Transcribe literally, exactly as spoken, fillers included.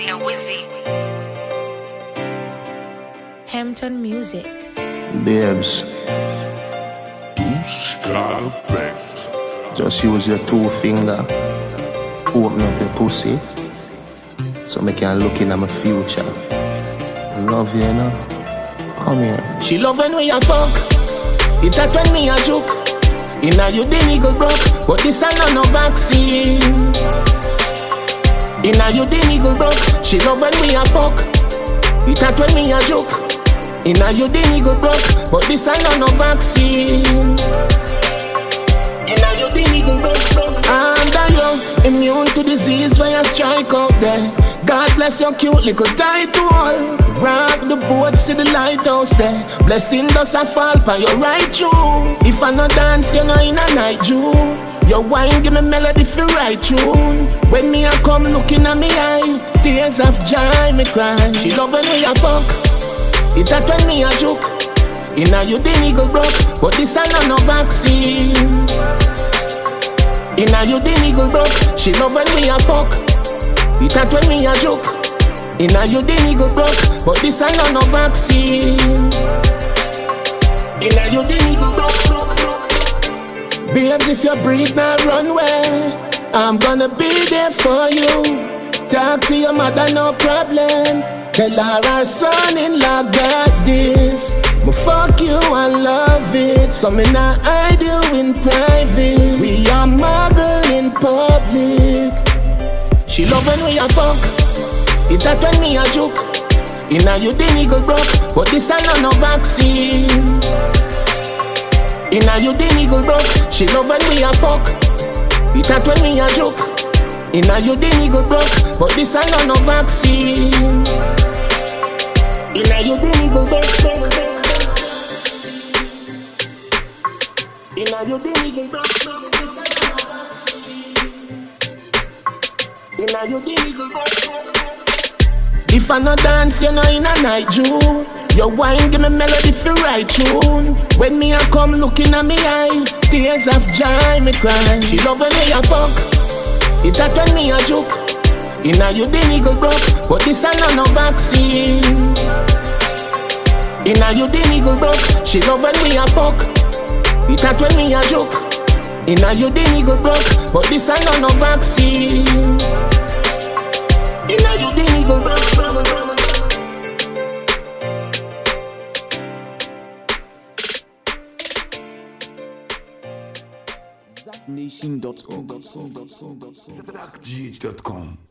Wizzy, a Wizzy. Hampton Music. Babes, just use your two finger, open up your pussy, so me can look in at my future. Love you, you know. Come here. She love when we a fuck. It that when me a joke. Inna you the nigga broke, but this a not no vaccine. Inna you the nigga broke. She love when we a fuck. It that when me a joke. Inna you the nigga broke, but this a not no vaccine. Inna you the nigga broke. Under you, immune to disease when you strike out there. God bless your cute little title. Rock the boat, see the lighthouse there. Blessing does a fall by your right through. If I no dance, you know in a night Jew. Your wine give me melody for right tune. When me a come looking at me eye, tears of joy me cry. She love when we a fuck. It that when me a joke. Inna you the nigga broke, but this a not no vaccine. Inna you the nigga broke. She love when we a fuck. It that when me a joke. Inna you the nigga broke, but this a not no vaccine. Inna you the nigga broke. Babes, if you breathe now run way, I'm gonna be there for you. Talk to your mother, no problem. Tell her our son-in-law got this. But fuck you, I love it. So me not hide you in private. We are muggle in public. She love when we a fuck. It that when me a joke. Inna you the nigga broke, but this a not no vaccine. Inna you the nigga broke. She love when we a fuck. It that when me a joke. Inna you the nigga broke, but this a not no vaccine. Inna you the nigga broke. Inna you the nigga broke. Inna you the nigga broke. If I no dance, you know in a night Jew. Your wine give me melody for right tune. When me a come looking at me eye, tears of joy me cry. She love when me a fuck. It that when me a joke. Inna you the nigga broke, but this a not no vaccine. Inna you the nigga broke. She love when we a fuck. It that when me a joke. Inna you the nigga broke, but this a not no vaccine. Inna you the nigga broke. Nation dot com.